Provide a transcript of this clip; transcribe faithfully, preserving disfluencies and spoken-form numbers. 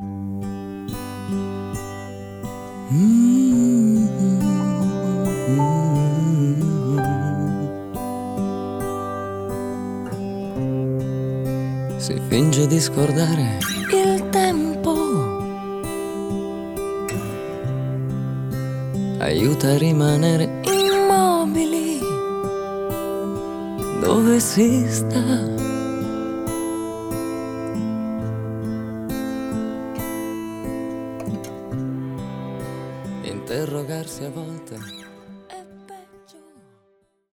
Si finge di scordare il tempo, aiuta a rimanere immobili dove si sta. Interrogarsi a volte